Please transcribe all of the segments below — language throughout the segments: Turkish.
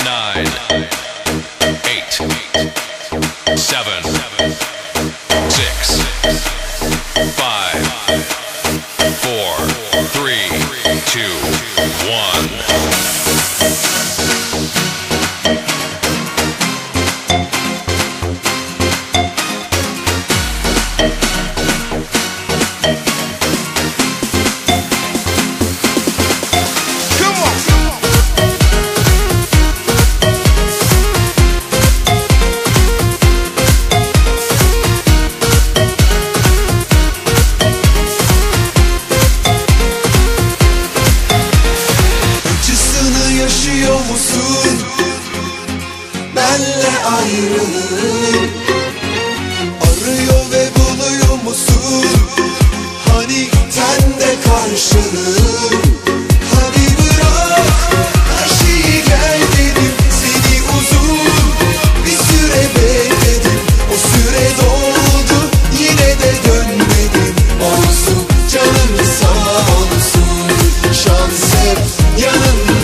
9, 8, 7, 6, 5, 4, 3, 2, 1. Yaşıyor musun? Benle ayrılık arıyor ve buluyor musun? Hani tende karşılık? Hadi bırak her şeyi, gel dedim. Seni uzun bir süre bekledim. O süre doldu, yine de dönmedim. Olsun canım sağ olsun, şans hep yanımda.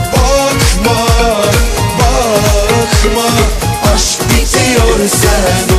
Aşk bitiyor, sen